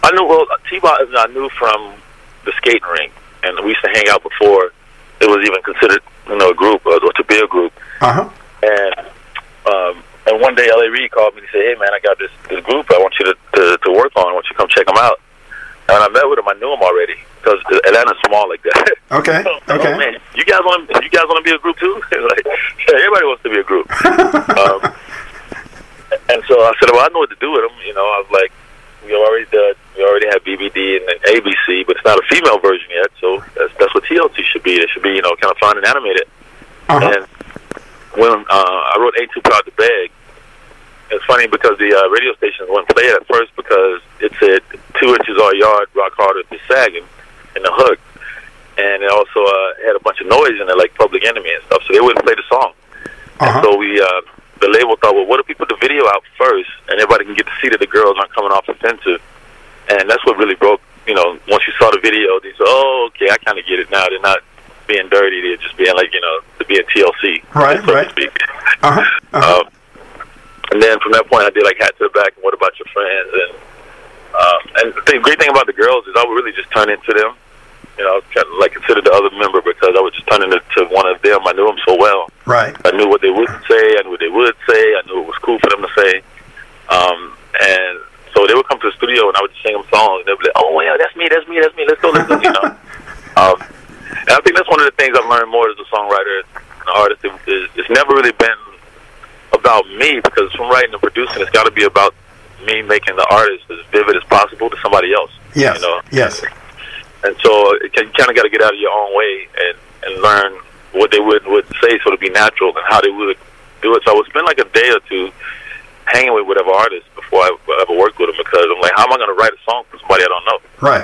I knew, well, T-Boz I knew from the skating rink, and we used to hang out before it was even considered, a group, or to be a group. Uh-huh. And one day L.A. Reid called me and said, "Hey, man, I got this group I want you to work on. I want you to come check them out." And I met with him. I knew him already because Atlanta's small like that. Okay. Okay. Oh, man, you guys want to be a group too? Like, yeah, everybody wants to be a group. And so I said, "Well, I know what to do with them." I was like, we already have BBD and ABC, but it's not a female version yet. So that's what TLC should be. It should be kind of fun and animated. Uh-huh. And when I wrote "Ain't Too Proud to Beg," it's funny because the radio stations wouldn't play it at first because it said 2 inches all yard, rock harder than sagging in the hook. And it also had a bunch of noise in it, like Public Enemy and stuff, so they wouldn't play the song. Uh-huh. And so the label thought, well, what if we put the video out first and everybody can get to see that the girls aren't coming off offensive? And that's what really broke, once you saw the video, they said, oh, okay, I kind of get it now. They're not being dirty, they're just being like, to be a TLC. Right, so right. to speak. Uh-huh. Uh-huh. And then from that point, I did like Hat to the Back and What About Your Friends? And the great thing about the girls is I would really just turn into them. I was kind of like considered the other member because I would just turn into one of them. I knew them so well. Right. I knew what they wouldn't say. I knew what they would say. I knew it was cool for them to say. And so they would come to the studio and I would just sing them songs. And they'd be like, oh, yeah, that's me. Let's go. And I think that's one of the things I've learned more as a songwriter and an artist. It's never really been about me because from writing and producing, it's got to be about me making the artist as vivid as possible to somebody else. Yes. Yes. And so you kind of got to get out of your own way and learn what they would say so to be natural and how they would do it. So I would spend like a day or two hanging with whatever artist before I ever worked with them because I'm like, how am I going to write a song for somebody I don't know? Right.